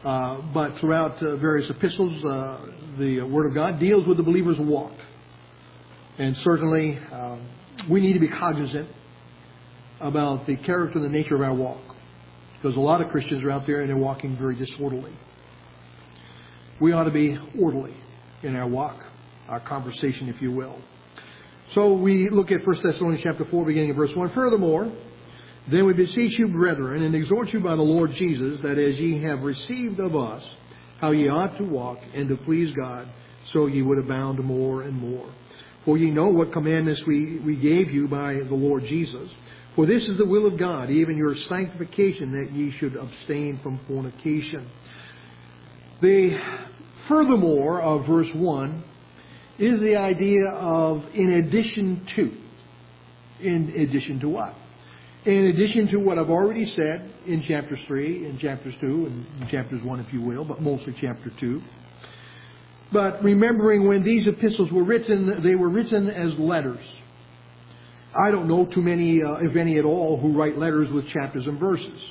but throughout various epistles, the Word of God deals with the believer's walk. And certainly, we need to be cognizant about the character and the nature of our walk. Because a lot of Christians are out there and they're walking very disorderly. We ought to be orderly in our walk, our conversation, if you will. So we look at 1 Thessalonians chapter 4, beginning of verse 1. Furthermore, then we beseech you, brethren, and exhort you by the Lord Jesus, that as ye have received of us how ye ought to walk and to please God, so ye would abound more and more. For ye know what commandments we gave you by the Lord Jesus. For this is the will of God, even your sanctification, that ye should abstain from fornication. The furthermore of verse 1 is the idea of in addition to. In addition to what? In addition to what I've already said in chapters 3, in chapters 2, and in chapters 1, if you will, but mostly chapter 2. But remembering when these epistles were written, they were written as letters. I don't know too many, if any at all, who write letters with chapters and verses.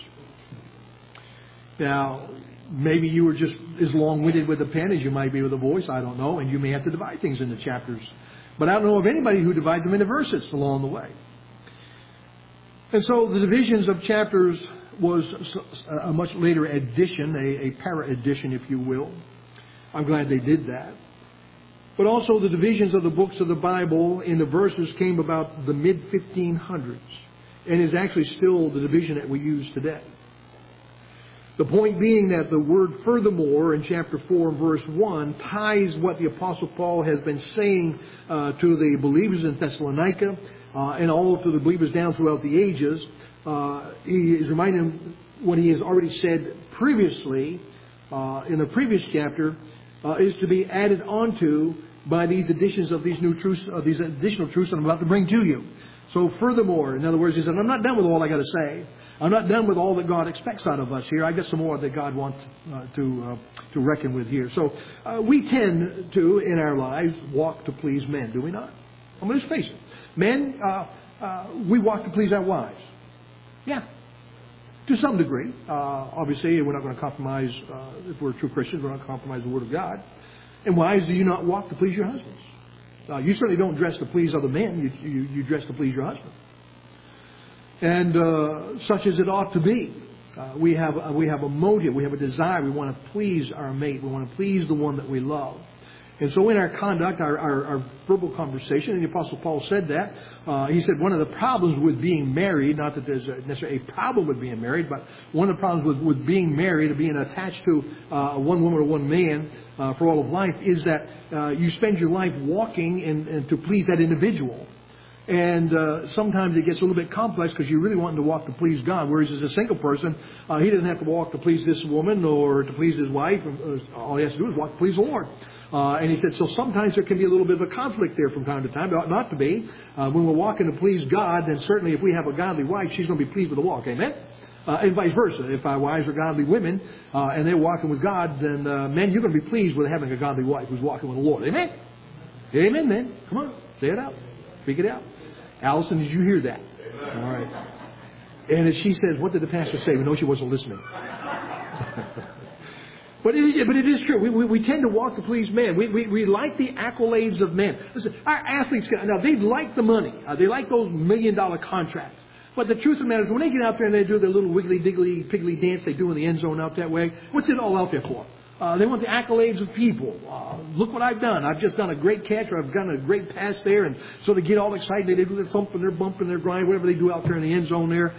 Now, maybe you were just as long-winded with a pen as you might be with a voice, I don't know, and you may have to divide things into chapters. But I don't know of anybody who divides them into verses along the way. And so the divisions of chapters was a much later addition, a para-addition, if you will. I'm glad they did that. But also the divisions of the books of the Bible in the verses came about the mid-1500s and is actually still the division that we use today. The point being that the word furthermore in chapter 4 and verse 1 ties what the Apostle Paul has been saying to the believers in Thessalonica and all to the believers down throughout the ages. He is reminding them what he has already said previously in the previous chapter is to be added onto by these additions of these new truths, these additional truths that I'm about to bring to you. So furthermore, in other words, he said, I'm not done with all I got to say. I'm not done with all that God expects out of us here. I got some more that God wants to reckon with here. So we tend to, in our lives, walk to please men, do we not? I'm going to face it. Men, we walk to please our wives. Yeah. To some degree. Obviously, we're not going to compromise, if we're true Christians, we're not going to compromise the Word of God. And wives, do you not walk to please your husbands? You certainly don't dress to please other men. You dress to please your husband. And such as it ought to be. We have a motive. We have a desire. We want to please our mate. We want to please the one that we love. And so in our conduct, our verbal conversation, and the Apostle Paul said that, he said one of the problems with being married, not that there's necessarily a problem with being married, but one of the problems with being married or being attached to one woman or one man for all of life is that you spend your life walking and to please that individual. And sometimes it gets a little bit complex because you're really wanting to walk to please God. Whereas as a single person, he doesn't have to walk to please this woman or to please his wife. All he has to do is walk to please the Lord. And he said, so sometimes there can be a little bit of a conflict there from time to time. There ought not to be. When we're walking to please God, then certainly if we have a godly wife, she's going to be pleased with the walk. Amen? And vice versa. If our wives are godly women and they're walking with God, then men, you're going to be pleased with having a godly wife who's walking with the Lord. Amen? Amen, men. Come on. Say it out. Speak it out. Allison, did you hear that? Amen. All right. And as she says, what did the pastor say? We know she wasn't listening. But it is true. We tend to walk to please men. We like the accolades of men. Listen, our athletes, now they like the money. They like those $1 million contracts. But the truth of the matter is when they get out there and they do their little wiggly, diggly, piggly dance they do in the end zone out that way, what's it all out there for? They want the accolades of people. Look what I've done. I've just done a great catch or I've done a great pass there. And so they get all excited. They do their thump and their bump and their grind, whatever they do out there in the end zone there.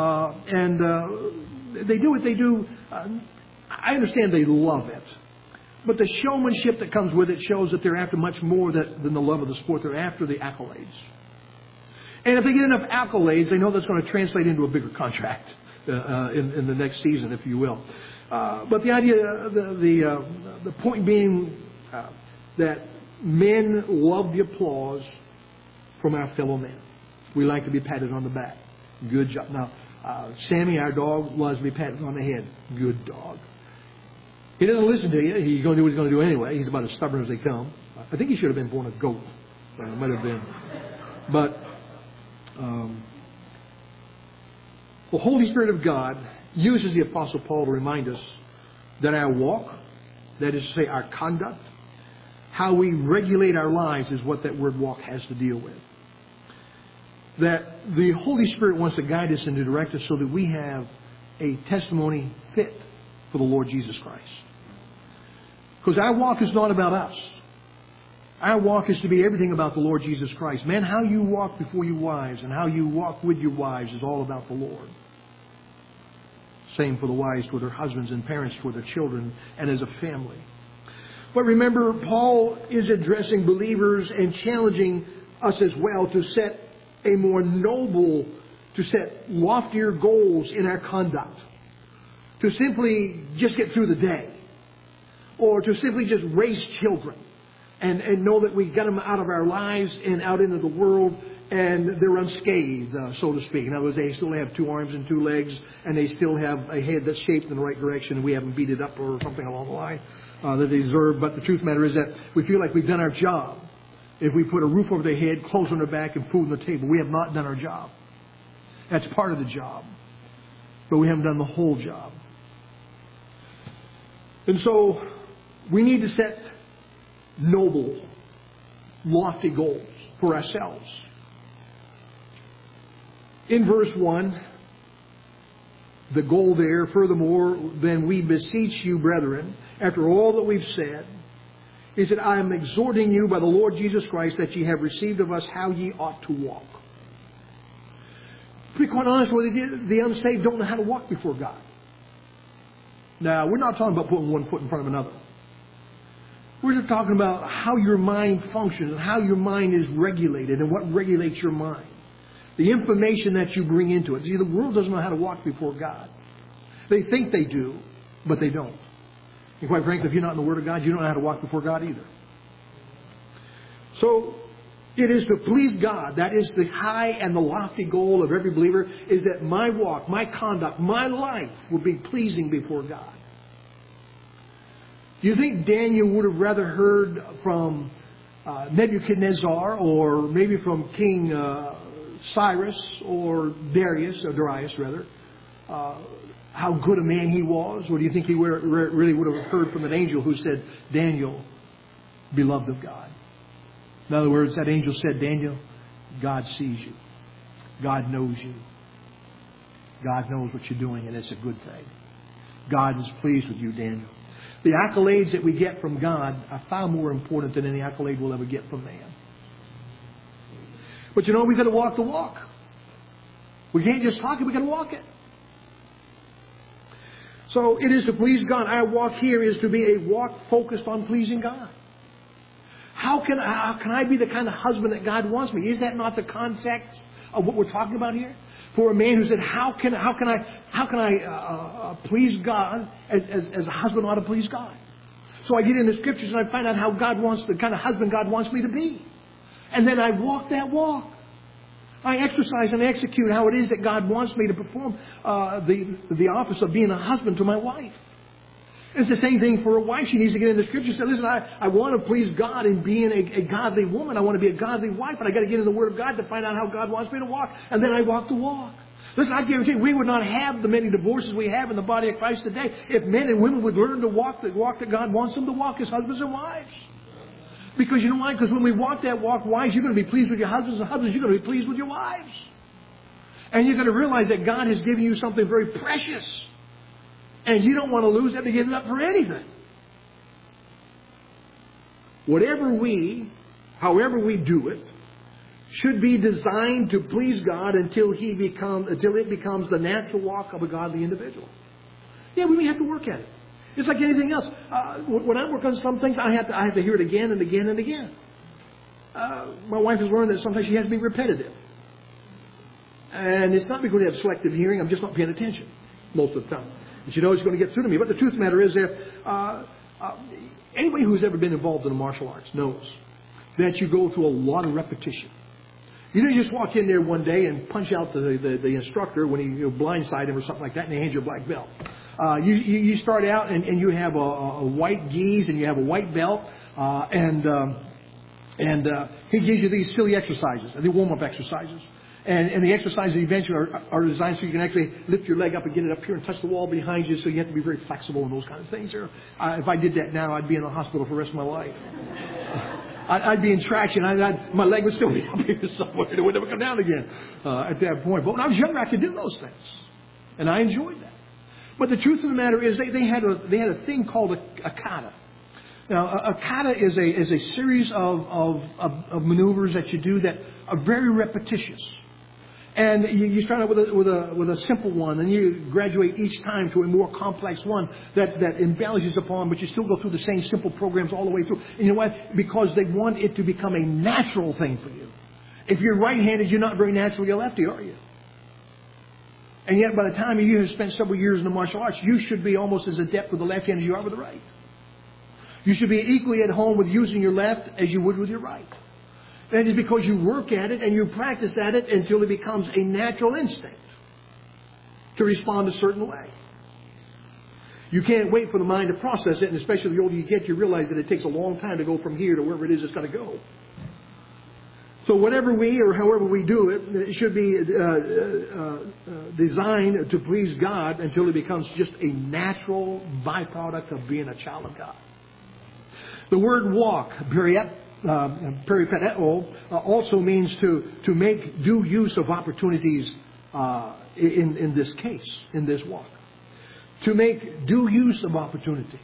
They do what they do. I understand they love it. But the showmanship that comes with it shows that they're after much more than the love of the sport. They're after the accolades. And if they get enough accolades, they know that's going to translate into a bigger contract in the next season, if you will. But the idea, the point being that men love the applause from our fellow men. We like to be patted on the back. Good job. Now, Sammy, our dog, loves to be patted on the head. Good dog. He doesn't listen to you. He's going to do what he's going to do anyway. He's about as stubborn as they come. I think he should have been born a goat. Might have been. But the Holy Spirit of God uses the Apostle Paul to remind us That our walk, that is to say our conduct, how we regulate our lives is what that word walk has to deal with. That the Holy Spirit wants to guide us and to direct us so that we have a testimony fit for the Lord Jesus Christ. Because our walk is not about us. Our walk is to be everything about the Lord Jesus Christ. Man, how you walk before your wives and how you walk with your wives is all about the Lord. Same for the wives toward their husbands and parents toward their children and as a family. But remember, Paul is addressing believers and challenging us as well to set a more noble, to set loftier goals in our conduct. To simply just get through the day. Or to simply just raise children. And know that we get them out of our lives and out into the world and they're unscathed, so to speak. In other words, they still have 2 arms and 2 legs and they still have a head that's shaped in the right direction and we haven't beat it up or something along the line that they deserve. But the truth of the matter is that we feel like we've done our job. If we put a roof over their head, clothes on their back, and food on the table, we have not done our job. That's part of the job. But we haven't done the whole job. And so we need to set noble, lofty goals for ourselves. In verse 1, the goal there, furthermore, then we beseech you, brethren, after all that we've said, is that I am exhorting you by the Lord Jesus Christ that ye have received of us how ye ought to walk. To be quite honest with you, the unsaved don't know how to walk before God. Now, we're not talking about putting one foot in front of another. We're just talking about how your mind functions and how your mind is regulated and what regulates your mind. The information that you bring into it. See, the world doesn't know how to walk before God. They think they do, but they don't. And quite frankly, if you're not in the Word of God, you don't know how to walk before God either. So, it is to please God. That is the high and the lofty goal of every believer, is that my walk, my conduct, my life will be pleasing before God. Do you think Daniel would have rather heard from Nebuchadnezzar or maybe from King Cyrus or Darius rather, how good a man he was? Or do you think he really would have heard from an angel who said, Daniel, beloved of God? In other words, that angel said, Daniel, God sees you. God knows you. God knows what you're doing, and it's a good thing. God is pleased with you, Daniel. The accolades that we get from God are far more important than any accolade we'll ever get from man. But you know, we've got to walk the walk. We can't just talk it, we've got to walk it. So it is to please God. Our walk here is to be a walk focused on pleasing God. How can I be the kind of husband that God wants me? Is that not the context of what we're talking about here? For a man who said, how can I please God as a husband ought to please God? So I get in the scriptures and I find out how God wants, the kind of husband God wants me to be. And then I walk that walk. I exercise and execute how it is that God wants me to perform the office of being a husband to my wife. It's the same thing for a wife. She needs to get in the scripture and say, listen, I want to please God in being a godly woman. I want to be a godly wife, but I got to get in the Word of God to find out how God wants me to walk. And then I walk the walk. Listen, I guarantee you, we would not have the many divorces we have in the body of Christ today if men and women would learn to walk the walk that God wants them to walk as husbands and wives. Because you know why? Because when we walk that walk, wives, you're going to be pleased with your husbands, and husbands, you're going to be pleased with your wives. And you're going to realize that God has given you something very precious. And you don't want to lose that to give it up for anything. However we do it, should be designed to please God until it becomes the natural walk of a godly individual. Yeah, we may have to work at it. It's like anything else. When I work on some things, I have to hear it again and again and again. My wife has learned that sometimes she has to be repetitive. And it's not because I have selective hearing. I'm just not paying attention most of the time. And she knows it's going to get through to me. But the truth of the matter is that anybody who's ever been involved in the martial arts knows that you go through a lot of repetition. You don't just walk in there one day and punch out the instructor when you blindside him or something like that and he hands you a black belt. You start out and you have a white gi and you have a white belt and he gives you these silly exercises, the warm-up exercises. And the exercises eventually are designed so you can actually lift your leg up and get it up here and touch the wall behind you, so you have to be very flexible and those kind of things. If I did that now, I'd be in the hospital for the rest of my life. I'd be in traction. My leg would still be up here somewhere. It would never come down again at that point. But when I was younger, I could do those things. And I enjoyed that. But the truth of the matter is they had a thing called a kata. Now, a kata is a series of maneuvers that you do that are very repetitious. And you start out with a simple one, and you graduate each time to a more complex one that embellishes upon, but you still go through the same simple programs all the way through. And you know why? Because they want it to become a natural thing for you. If you're right-handed, you're not very naturally a lefty, are you? And yet, by the time you have spent several years in the martial arts, you should be almost as adept with the left hand as you are with the right. You should be equally at home with using your left as you would with your right. That is because you work at it and you practice at it until it becomes a natural instinct to respond a certain way. You can't wait for the mind to process it, and especially the older you get, you realize that it takes a long time to go from here to wherever it is it's got to go. So whatever or however we do it, it should be designed to please God until it becomes just a natural byproduct of being a child of God. The word walk, peripateo, also means to make due use of opportunities in this case, in this walk. To make due use of opportunities.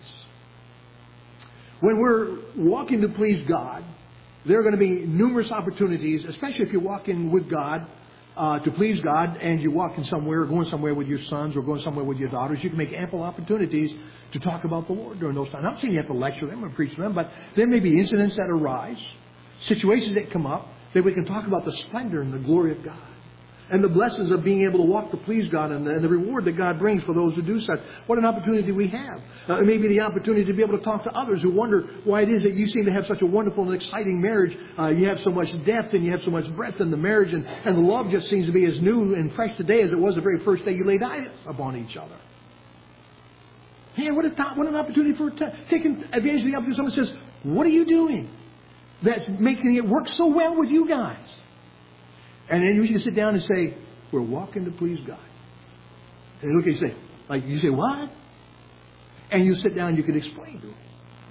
When we're walking to please God, there are going to be numerous opportunities, especially if you're walking with God, to please God, and you're walking somewhere, or going somewhere with your sons, or going somewhere with your daughters. You can make ample opportunities to talk about the Lord during those times. I'm not saying you have to lecture them or preach to them, but there may be incidents that arise, situations that come up, that we can talk about the splendor and the glory of God, and the blessings of being able to walk to please God, and the reward that God brings for those who do such. What an opportunity we have. It may be the opportunity to be able to talk to others who wonder why it is that you seem to have such a wonderful and exciting marriage. You have so much depth and you have so much breadth in the marriage, and the love just seems to be as new and fresh today as it was the very first day you laid eyes upon each other. Man, what an opportunity for taking advantage of the opportunity. Someone says, "What are you doing that's making it work so well with you guys?" And then you can sit down and say, "We're walking to please God." And look at you say, "What?" And you sit down and you can explain to them.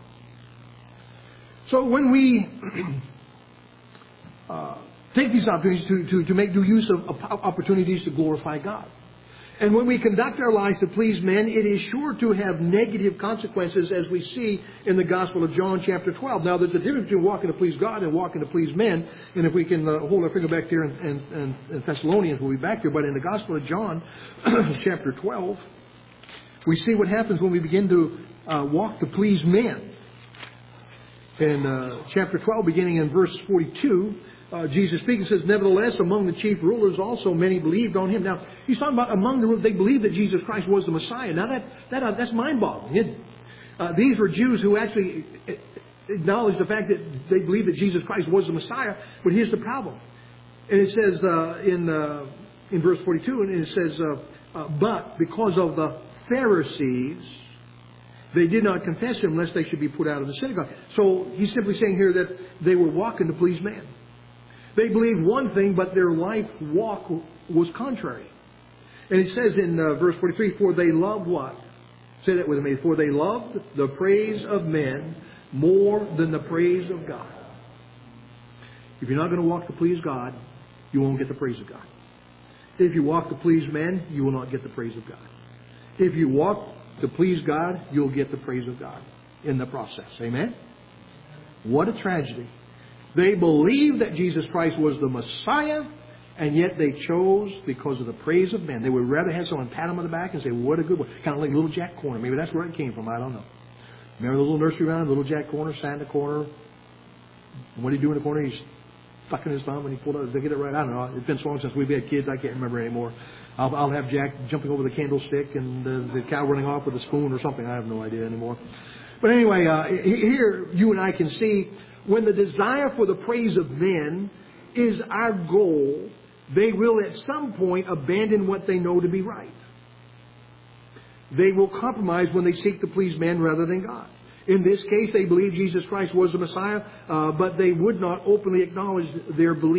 So when we take these opportunities to make due use of opportunities to glorify God. And when we conduct our lives to please men, it is sure to have negative consequences, as we see in the Gospel of John chapter 12. Now, there's a difference between walking to please God and walking to please men. And if we can hold our finger back there in Thessalonians, we'll be back there. But in the Gospel of John chapter 12, we see what happens when we begin to walk to please men. In chapter 12, beginning in verse 42, Jesus speaking says, "Nevertheless, among the chief rulers also many believed on him." Now, he's talking about among the rulers, they believed that Jesus Christ was the Messiah. Now, that's mind-boggling. These were Jews who actually acknowledged the fact that they believed that Jesus Christ was the Messiah. But here's the problem. And it says in verse 42, and it says, "But because of the Pharisees, they did not confess him, lest they should be put out of the synagogue." So he's simply saying here that they were walking to please man. They believed one thing, but their life walk was contrary. And it says in verse 43, "For they loved" what? Say that with me. "For they loved the praise of men more than the praise of God." If you're not going to walk to please God, you won't get the praise of God. If you walk to please men, you will not get the praise of God. If you walk to please God, you'll get the praise of God in the process. Amen? What a tragedy. They believed that Jesus Christ was the Messiah, and yet they chose because of the praise of men. They would rather have someone pat them on the back and say, "What a good one." Kind of like Little Jack Corner. Maybe that's where it came from. I don't know. Remember the little nursery rhyme? Little Jack Corner sat in the corner. And what did he do in the corner? He's stuck in his thumb and he pulled out. Did they get it right? I don't know. It's been so long since we've had kids, I can't remember anymore. I'll have Jack jumping over the candlestick and the cow running off with a spoon or something. I have no idea anymore. But anyway, here you and I can see when the desire for the praise of men is our goal, they will at some point abandon what they know to be right. They will compromise when they seek to please men rather than God. In this case, they believed Jesus Christ was the Messiah, but they would not openly acknowledge their belief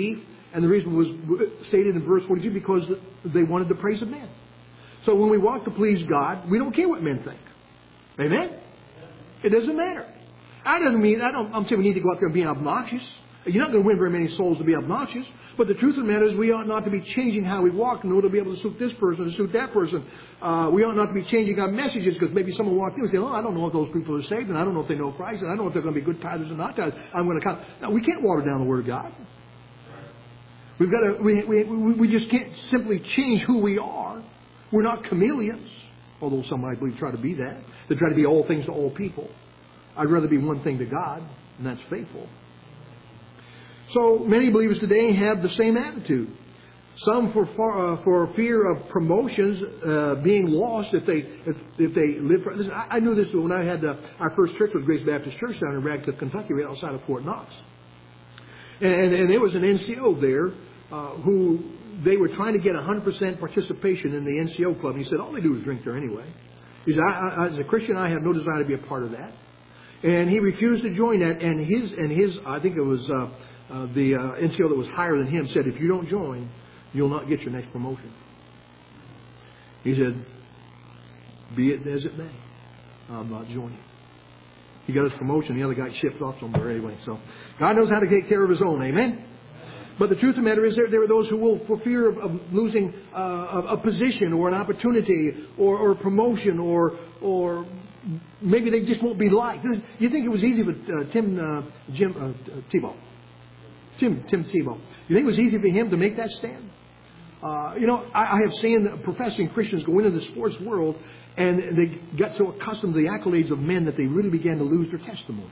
And the reason was stated in verse 42 because they wanted the praise of men. So when we walk to please God, we don't care what men think. Amen? It doesn't matter. I'm saying we need to go out there and be obnoxious. You're not going to win very many souls to be obnoxious. But the truth of the matter is we ought not to be changing how we walk in order to be able to suit this person, to suit that person. We ought not to be changing our messages because maybe someone walked in and said, I don't know if those people are saved, and I don't know if they know Christ, and I don't know if they're going to be good tithers or not tithers. I'm going to count. No, we can't water down the Word of God. We've got to. We just can't simply change who we are. We're not chameleons, although some I believe try to be that. They try to be all things to all people. I'd rather be one thing to God, and that's faithful. So many believers today have the same attitude. Some for fear of promotions being lost if they live. Listen, I knew this when I had our first church was Grace Baptist Church down in Radcliffe, Kentucky, right outside of Fort Knox, and there was an NCO there who they were trying to get 100% participation in the NCO club. And he said all they do is drink there anyway. He said, as a Christian, I have no desire to be a part of that, and he refused to join that. And his I think it was the NCO that was higher than him said, if you don't join, you'll not get your next promotion. He said, be it as it may, I'm not joining. He got his promotion. The other guy shipped off somewhere anyway. So God knows how to take care of His own. Amen? But the truth of the matter is there are those who will, for fear of losing a position or an opportunity or promotion or maybe they just won't be liked. You think it was easy with Tim Tebow? Tim Tebow. You think it was easy for him to make that stand? I have seen professing Christians go into the sports world and they got so accustomed to the accolades of men that they really began to lose their testimony.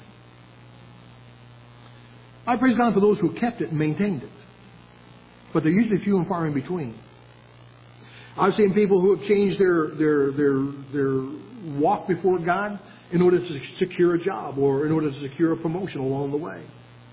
I praise God for those who kept it and maintained it. But they're usually few and far in between. I've seen people who have changed their walk before God in order to secure a job or in order to secure a promotion along the way.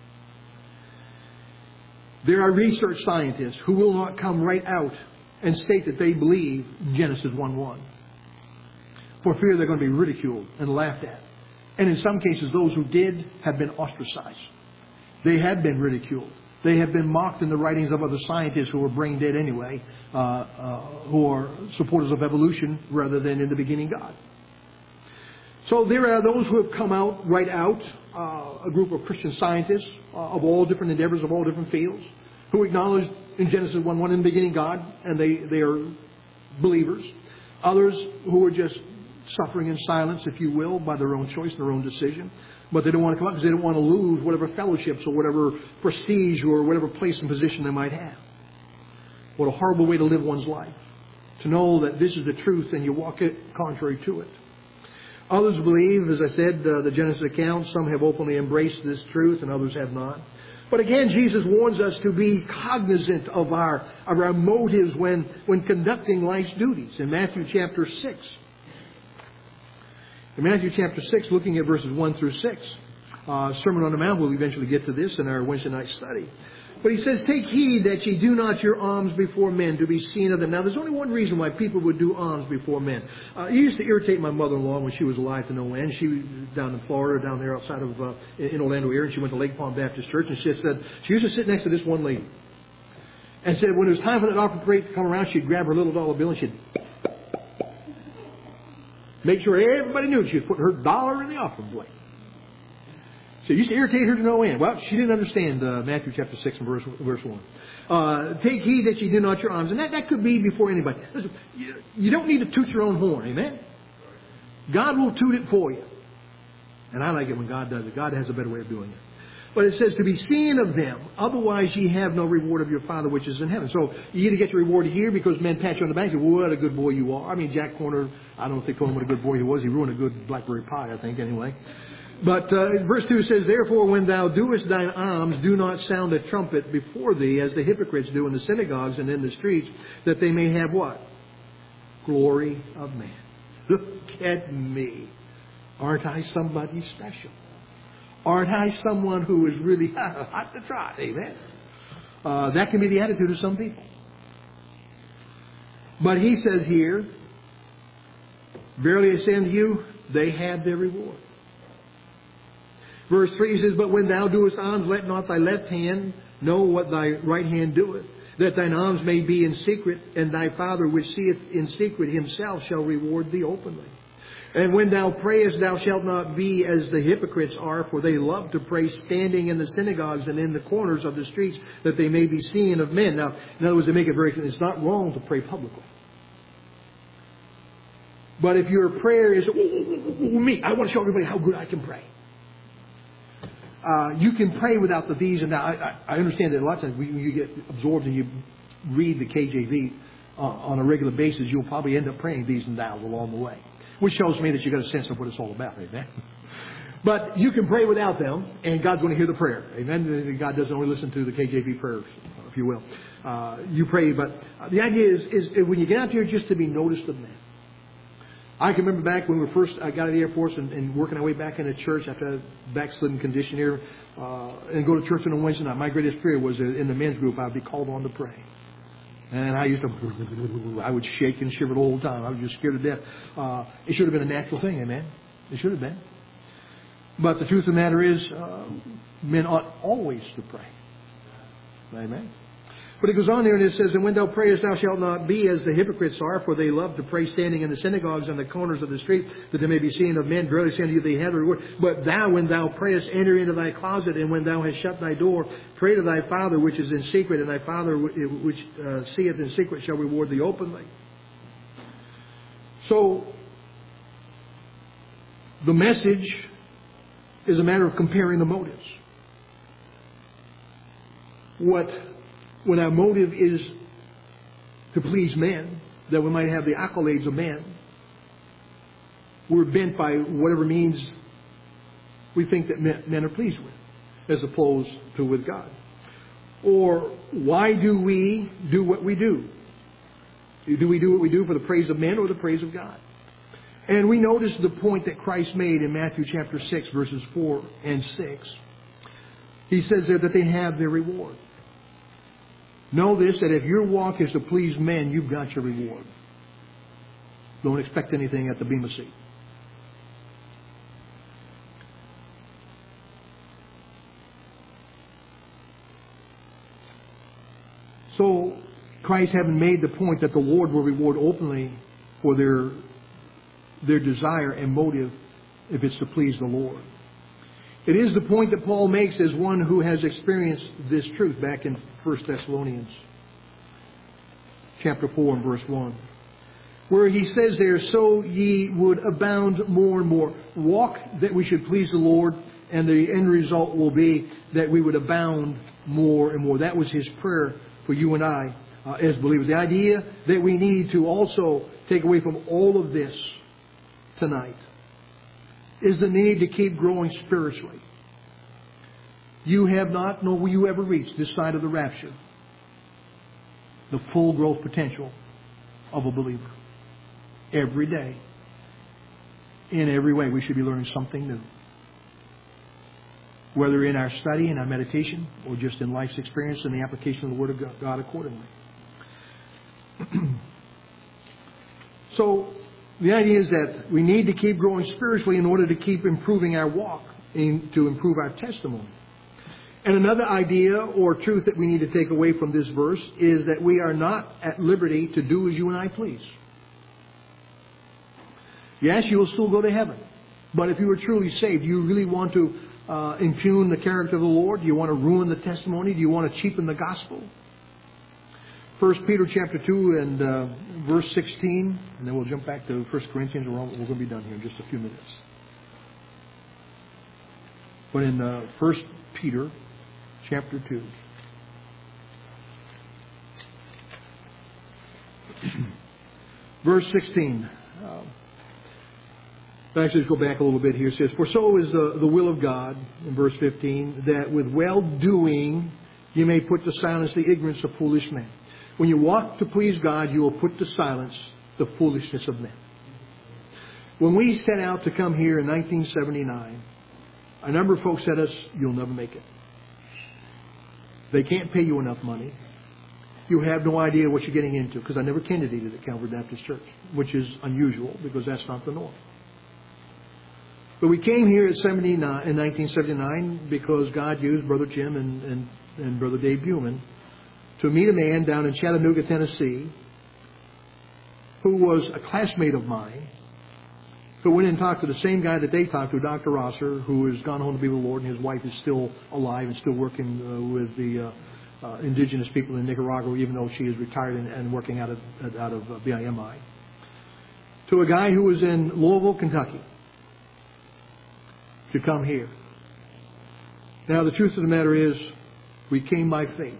There are research scientists who will not come right out and state that they believe Genesis 1:1 for fear they're going to be ridiculed and laughed at. And in some cases, those who did have been ostracized. They have been ridiculed. They have been mocked in the writings of other scientists who are brain dead anyway, who are supporters of evolution rather than in the beginning God. So there are those who have come out, right out, a group of Christian scientists of all different endeavors, of all different fields, who acknowledge in Genesis 1:1 in the beginning God, and they are believers. Others who are just suffering in silence, if you will, by their own choice, their own decision. But they don't want to come out because they don't want to lose whatever fellowships or whatever prestige or whatever place and position they might have. What a horrible way to live one's life. To know that this is the truth and you walk it contrary to it. Others believe, as I said, the Genesis account. Some have openly embraced this truth and others have not. But again, Jesus warns us to be cognizant of our motives when conducting life's duties. In Matthew chapter 6. In Matthew chapter 6, looking at verses 1 through 6. Sermon on the Mount, we'll eventually get to this in our Wednesday night study. But he says, take heed that ye do not your alms before men to be seen of them. Now, there's only one reason why people would do alms before men. It used to irritate my mother-in-law when she was alive to no end. She was down in Florida, down there outside of, in Orlando area, and she went to Lake Palm Baptist Church, and she said, she used to sit next to this one lady. And said when it was time for that offering plate to come around, she'd grab her little dollar bill and she'd make sure everybody knew she was putting her dollar in the offering plate. So it used to irritate her to no end. Well, she didn't understand Matthew chapter 6 and verse 1. Take heed that ye do not your alms. And that could be before anybody. Listen, you don't need to toot your own horn. Amen? God will toot it for you. And I like it when God does it. God has a better way of doing it. But it says to be seen of them. Otherwise ye have no reward of your Father which is in heaven. So you either get your reward here because men pat you on the back and say, what a good boy you are. I mean, Jack Corner, I don't know if they told him what a good boy he was. He ruined a good blackberry pie, I think, anyway. But verse 2 says, therefore, when thou doest thine alms, do not sound a trumpet before thee, as the hypocrites do in the synagogues and in the streets, that they may have what? Glory of man. Look at me. Aren't I somebody special? Aren't I someone who is really hot to trot? Amen. That can be the attitude of some people. But he says here, verily I say unto you, they have their reward. Verse 3 says, but when thou doest alms, let not thy left hand know what thy right hand doeth, that thine alms may be in secret, and thy Father which seeth in secret himself shall reward thee openly. And when thou prayest, thou shalt not be as the hypocrites are, for they love to pray standing in the synagogues and in the corners of the streets, that they may be seen of men. Now, in other words, to make it very clear, it's not wrong to pray publicly. But if your prayer is, me, I want to show everybody how good I can pray. You can pray without the these and that. I understand that a lot of times when you get absorbed and you read the KJV on a regular basis, you'll probably end up praying these and thous along the way. Which shows me that you've got a sense of what it's all about. Amen. But you can pray without them, and God's going to hear the prayer. Amen. God doesn't only listen to the KJV prayers, if you will. You pray, but the idea is when you get out there just to be noticed of men. I can remember back when we first got out of the Air Force and working our way back into church after a backslidden condition here, and go to church on a Wednesday night. My greatest fear was in the men's group, I would be called on to pray. And I would shake and shiver the whole time. I was just scared to death. It should have been a natural thing, amen? It should have been. But the truth of the matter is, men ought always to pray. Amen? But it goes on there and it says, and when thou prayest, thou shalt not be as the hypocrites are, for they love to pray standing in the synagogues and the corners of the street, that they may be seen of men. Verily say unto you, they have their reward. But thou, when thou prayest, enter into thy closet, and when thou hast shut thy door, pray to thy Father which is in secret, and thy Father which seeth in secret shall reward thee openly. So, the message is a matter of comparing the motives. When our motive is to please men, that we might have the accolades of men, we're bent by whatever means we think that men are pleased with, as opposed to with God. Or why do we do what we do? Do we do what we do for the praise of men or the praise of God? And we notice the point that Christ made in Matthew chapter 6, verses 4 and 6. He says there that they have their reward. Know this, that if your walk is to please men, you've got your reward. Don't expect anything at the Bema seat. So, Christ having made the point that the Lord will reward openly for their desire and motive if it's to please the Lord. It is the point that Paul makes as one who has experienced this truth back in 1 Thessalonians chapter 4 and verse 1. Where he says there, so ye would abound more and more. Walk that we should please the Lord, and the end result will be that we would abound more and more. That was his prayer for you and I as believers. The idea that we need to also take away from all of this tonight is the need to keep growing spiritually. You have not, nor will you ever reach this side of the rapture, the full growth potential of a believer. Every day, in every way, we should be learning something new. Whether in our study, in our meditation, or just in life's experience and the application of the Word of God accordingly. So, the idea is that we need to keep growing spiritually in order to keep improving our walk, to improve our testimony. And another idea or truth that we need to take away from this verse is that we are not at liberty to do as you and I please. Yes, you will still go to heaven. But if you are truly saved, do you really want to impugn the character of the Lord? Do you want to ruin the testimony? Do you want to cheapen the gospel? 1 Peter chapter 2 and verse 16, and then we'll jump back to 1 Corinthians. We're going to be done here in just a few minutes. But in 1 Peter chapter 2, verse 16. Actually, let's go back a little bit here. It says, for so is the will of God, in verse 15, that with well-doing you may put to silence the ignorance of foolish men. When you walk to please God, you will put to silence the foolishness of men. When we set out to come here in 1979, a number of folks said to us, you'll never make it. They can't pay you enough money. You have no idea what you're getting into, because I never candidated at Calvary Baptist Church, which is unusual because that's not the norm. But we came here in 1979 because God used Brother Jim and and Brother Dave Buman to meet a man down in Chattanooga, Tennessee, who was a classmate of mine, who went and talked to the same guy that they talked to, Dr. Rosser, who has gone home to be with the Lord, and his wife is still alive and still working with the indigenous people in Nicaragua, even though she is retired and working out of BIMI. To a guy who was in Louisville, Kentucky, to come here. Now, the truth of the matter is, we came by faith.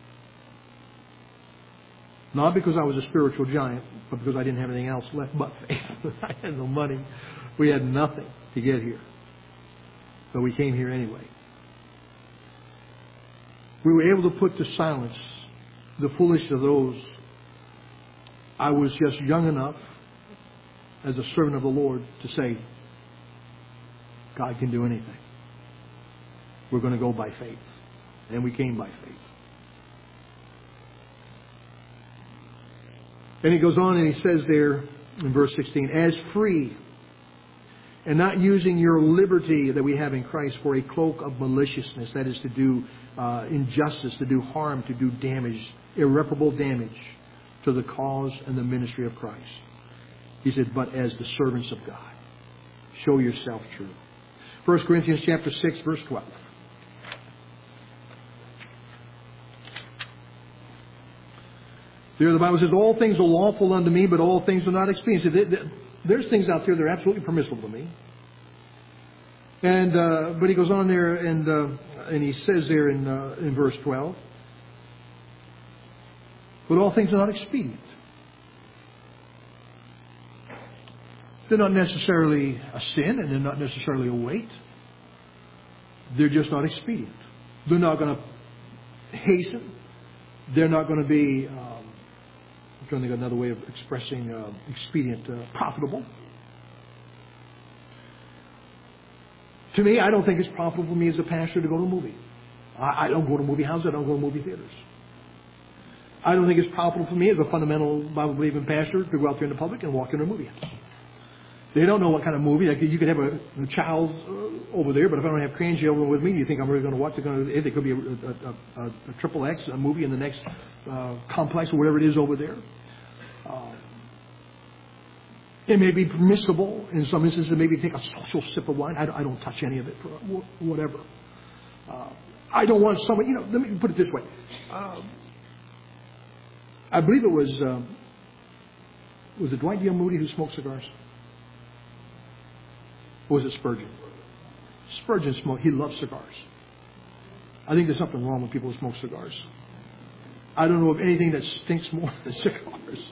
Not because I was a spiritual giant, but because I didn't have anything else left but faith. I had no money. We had nothing to get here. But we came here anyway. We were able to put to silence the foolishness of those. I was just young enough, as a servant of the Lord, to say, God can do anything. We're going to go by faith. And we came by faith. And he goes on and he says there in verse 16, as free, and not using your liberty that we have in Christ for a cloak of maliciousness, that is to do injustice, to do harm, to do damage, irreparable damage to the cause and the ministry of Christ. He said, but as the servants of God, show yourself true. 1 Corinthians chapter 6, verse 12. There the Bible says, all things are lawful unto me, but all things are not expedient. There's things out there that are absolutely permissible to me. And but he goes on there and he says there in verse 12, but all things are not expedient. They're not necessarily a sin, and they're not necessarily a weight. They're just not expedient. They're not going to hasten. They're not going to be, I'm trying to think of another way of expressing expedient, profitable. To me, I don't think it's profitable for me as a pastor to go to a movie. I don't go to movie houses. I don't go to movie theaters. I don't think it's profitable for me as a fundamental Bible-believing pastor to go out there in the public and walk into a movie house. They don't know what kind of movie. Like you could have a child over there, but if I don't have grandchildren with me, you think I'm really going to watch? It could be a triple X, a movie in the next complex or whatever it is over there. It may be permissible in some instances to maybe take a social sip of wine. I don't touch any of it for whatever. I don't want someone, let me put it this way. I believe it was it Dwight D. L. Moody who smoked cigars? Or was it Spurgeon? Spurgeon smoked. He loved cigars. I think there's something wrong with people who smoke cigars. I don't know of anything that stinks more than cigars.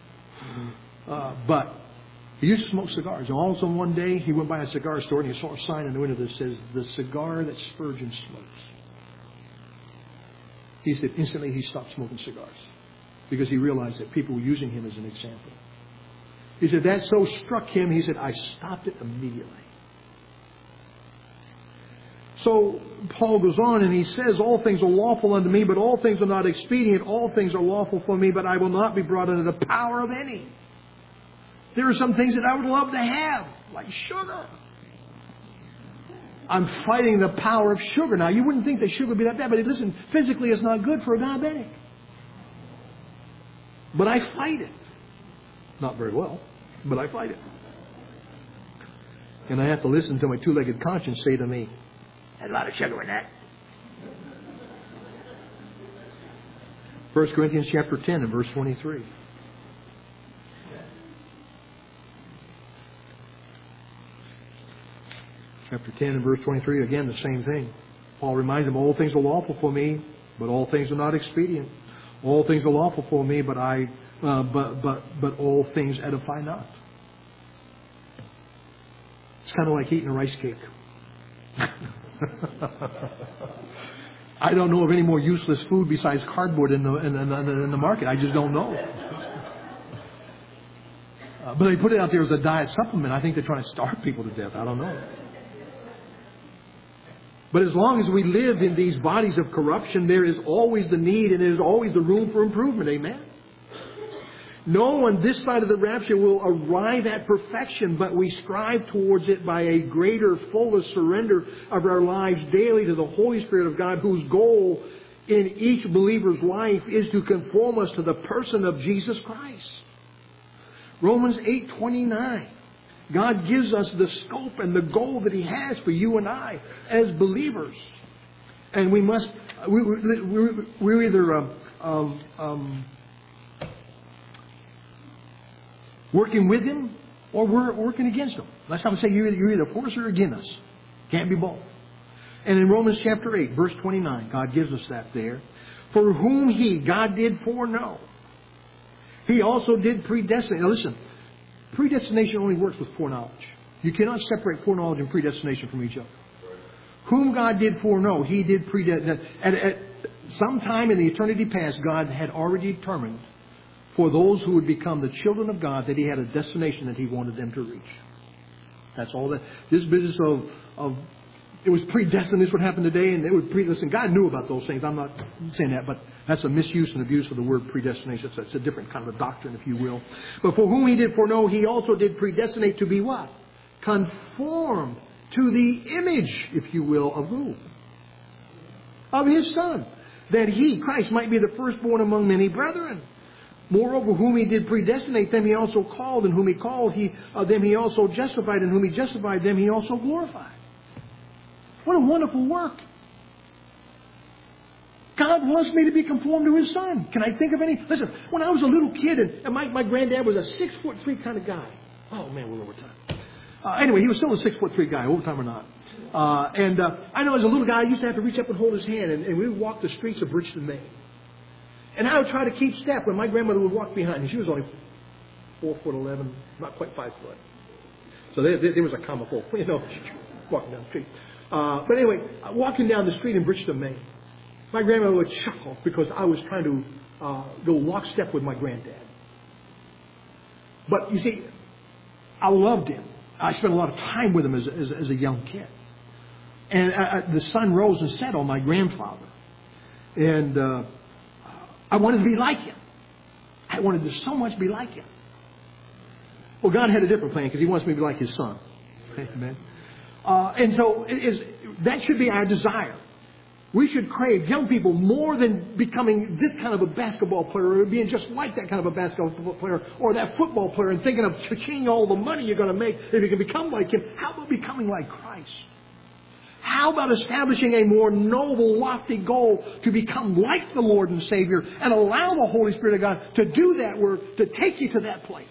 But he used to smoke cigars. And all of a sudden one day he went by a cigar store and he saw a sign in the window that says, the cigar that Spurgeon smokes. He said instantly he stopped smoking cigars because he realized that people were using him as an example. He said that so struck him, he said, I stopped it immediately. So Paul goes on and he says, all things are lawful unto me, but all things are not expedient. All things are lawful for me, but I will not be brought under the power of any. There are some things that I would love to have, like sugar. I'm fighting the power of sugar. Now, you wouldn't think that sugar would be that bad, but listen, physically it's not good for a diabetic. But I fight it. Not very well, but I fight it. And I have to listen to my two-legged conscience say to me, there's a lot of sugar in that. 1 Corinthians chapter 10 and verse 23. Chapter 10 and verse 23, again, the same thing. Paul reminds them, all things are lawful for me, but all things are not expedient. All things are lawful for me, but all things edify not. It's kind of like eating a rice cake. I don't know of any more useless food besides cardboard in the market. I just don't know. But they put it out there as a diet supplement. I think they're trying to starve people to death. I don't know. But as long as we live in these bodies of corruption, there is always the need and there is always the room for improvement. Amen? No one this side of the rapture will arrive at perfection, but we strive towards it by a greater, fuller surrender of our lives daily to the Holy Spirit of God, whose goal in each believer's life is to conform us to the person of Jesus Christ. Romans 8:29. God gives us the scope and the goal that He has for you and I as believers. And we're either working with Him or we're working against Him. Last time I say you're either for us or against us. Can't be both. And in Romans chapter 8, verse 29, God gives us that there. For whom He, God did foreknow, He also did predestinate. Now listen, predestination only works with foreknowledge. You cannot separate foreknowledge and predestination from each other. Whom God did foreknow, He did predestinate. At some time in the eternity past, God had already determined for those who would become the children of God that He had a destination that He wanted them to reach. That's all that. This business of it was predestined. This would happen today, and it would listen. God knew about those things. I'm not saying that, but that's a misuse and abuse of the word predestination. It's a different kind of a doctrine, if you will. But for whom He did foreknow, He also did predestinate to be what? Conformed to the image, if you will, of who? Of His Son, that He, Christ, might be the firstborn among many brethren. Moreover, whom He did predestinate, them He also called, and whom He called, them He also justified, and whom He justified, them He also glorified. What a wonderful work. God wants me to be conformed to His Son. Can I think of any? Listen, when I was a little kid, and my granddad was a 6'3" kind of guy. Oh man, we're over time. Anyway, he was still a 6'3" guy, overtime or not. I know as a little guy, I used to have to reach up and hold his hand, and we would walk the streets of Bridgeton, Maine. And I would try to keep step when my grandmother would walk behind me. She was only 4'11", not quite 5 foot. So there was a comical, walking down the street. But anyway, walking down the street in Bridgeton, Maine, my grandmother would chuckle because I was trying to go lockstep with my granddad. But you see, I loved him. I spent a lot of time with him as a young kid. And the sun rose and set on my grandfather. And I wanted to be like him. I wanted to so much be like him. Well, God had a different plan because He wants me to be like His Son. Amen. And so that should be our desire. We should crave, young people, more than becoming this kind of a basketball player or being just like that kind of a basketball player or that football player and thinking of cha-ching all the money you're going to make if you can become like him. How about becoming like Christ? How about establishing a more noble, lofty goal to become like the Lord and Savior and allow the Holy Spirit of God to do that work, to take you to that place?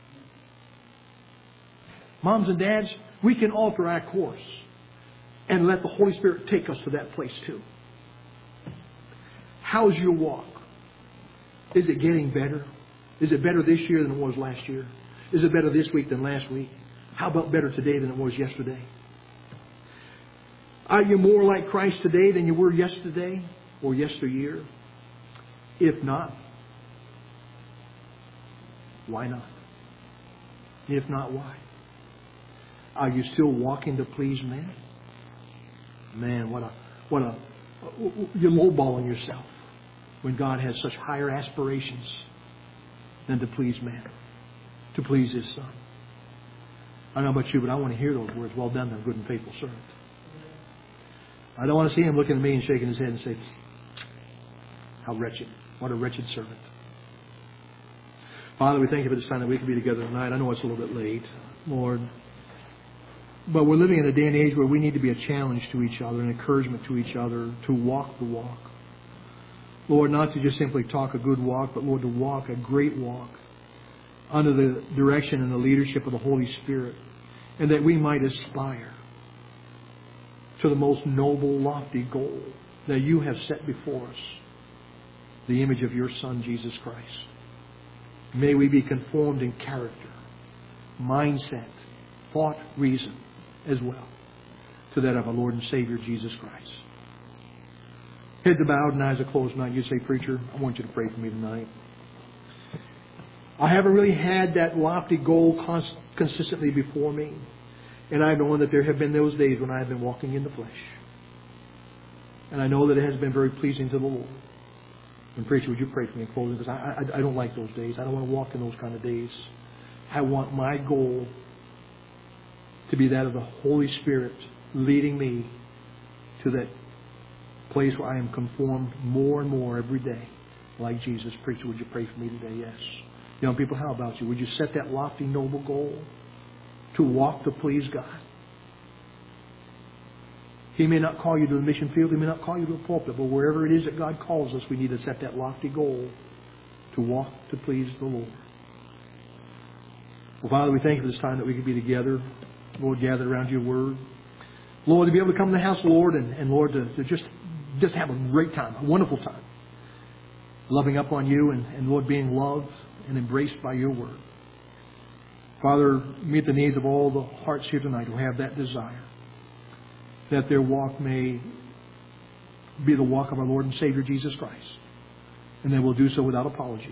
Moms and dads, we can alter our course and let the Holy Spirit take us to that place too. How's your walk? Is it getting better? Is it better this year than it was last year? Is it better this week than last week? How about better today than it was yesterday? Are you more like Christ today than you were yesterday or yesteryear? If not, why not? If not, why? Are you still walking to please men? Man, you're lowballing yourself when God has such higher aspirations than to please man, to please His Son. I don't know about you, but I want to hear those words. Well done, thou good and faithful servant. I don't want to see Him looking at me and shaking His head and say, how wretched. What a wretched servant. Father, we thank You for this time that we can be together tonight. I know it's a little bit late, Lord. But we're living in a day and age where we need to be a challenge to each other, an encouragement to each other, to walk the walk. Lord, not to just simply talk a good walk, but Lord, to walk a great walk under the direction and the leadership of the Holy Spirit, and that we might aspire to the most noble, lofty goal that You have set before us, the image of Your Son, Jesus Christ. May we be conformed in character, mindset, thought, reason, as well, to that of our Lord and Savior, Jesus Christ. Heads are bowed and eyes are closed tonight. You say, preacher, I want you to pray for me tonight. I haven't really had that lofty goal consistently before me. And I know that there have been those days when I have been walking in the flesh. And I know that it has been very pleasing to the Lord. And preacher, would you pray for me in closing? Because I don't like those days. I don't want to walk in those kind of days. I want my goal to be that of the Holy Spirit leading me to that place where I am conformed more and more every day like Jesus. Preacher, would you pray for me today? Yes. Young people, how about you? Would you set that lofty, noble goal to walk to please God? He may not call you to the mission field. He may not call you to a pulpit. But wherever it is that God calls us, we need to set that lofty goal to walk to please the Lord. Well, Father, we thank you for this time that we could be together. Lord, gathered around your word. Lord, to be able to come to the house of the Lord and Lord, to just have a great time, a wonderful time. Loving up on you and Lord, being loved and embraced by your word. Father, meet the needs of all the hearts here tonight who have that desire, that their walk may be the walk of our Lord and Savior Jesus Christ, and they will do so without apology.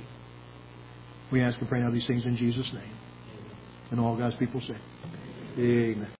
We ask and pray now these things in Jesus' name. And all God's people say, amen.